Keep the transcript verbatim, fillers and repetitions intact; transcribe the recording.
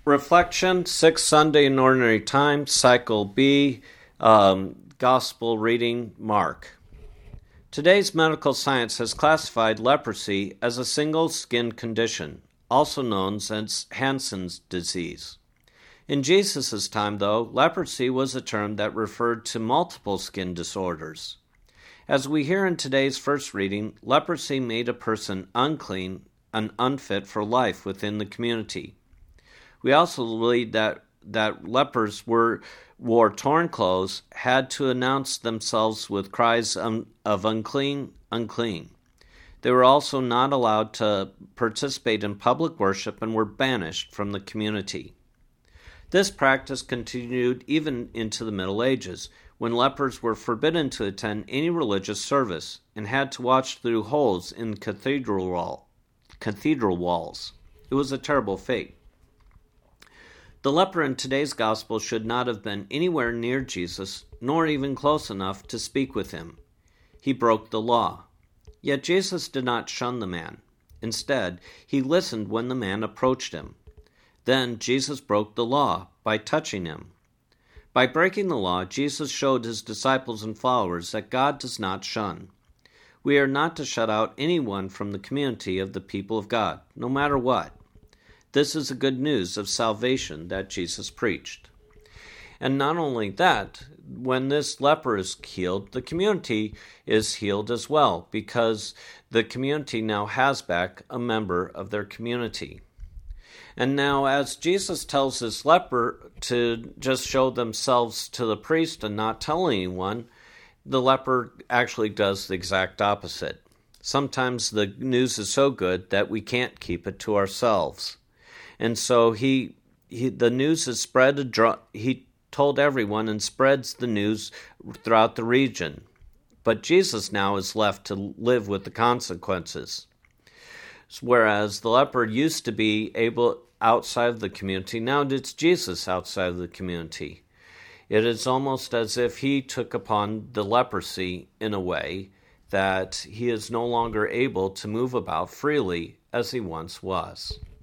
Reflection, sixth Sunday in Ordinary Time, Cycle B, um, Gospel reading, Mark. Today's medical science has classified leprosy as a single skin condition, also known as Hansen's disease. In Jesus' time, though, leprosy was a term that referred to multiple skin disorders. As we hear in today's first reading, leprosy made a person unclean and unfit for life within the community. We also read that, that lepers were wore torn clothes, had to announce themselves with cries of, of unclean, unclean. They were also not allowed to participate in public worship and were banished from the community. This practice continued even into the Middle Ages, when lepers were forbidden to attend any religious service and had to watch through holes in cathedral, wall, cathedral walls. It was a terrible fate. The leper in today's gospel should not have been anywhere near Jesus, nor even close enough to speak with him. He broke the law. Yet Jesus did not shun the man. Instead, he listened when the man approached him. Then Jesus broke the law by touching him. By breaking the law, Jesus showed his disciples and followers that God does not shun. We are not to shut out anyone from the community of the people of God, no matter what. This is the good news of salvation that Jesus preached. And not only that, when this leper is healed, the community is healed as well, because the community now has back a member of their community. And now, as Jesus tells this leper to just show themselves to the priest and not tell anyone, the leper actually does the exact opposite. Sometimes the news is so good that we can't keep it to ourselves. And so he, he the news is spread, he told everyone and spreads the news throughout the region. But Jesus now is left to live with the consequences. Whereas the leper used to be able outside of the community, now it's Jesus outside of the community. It is almost as if he took upon the leprosy in a way that he is no longer able to move about freely as he once was.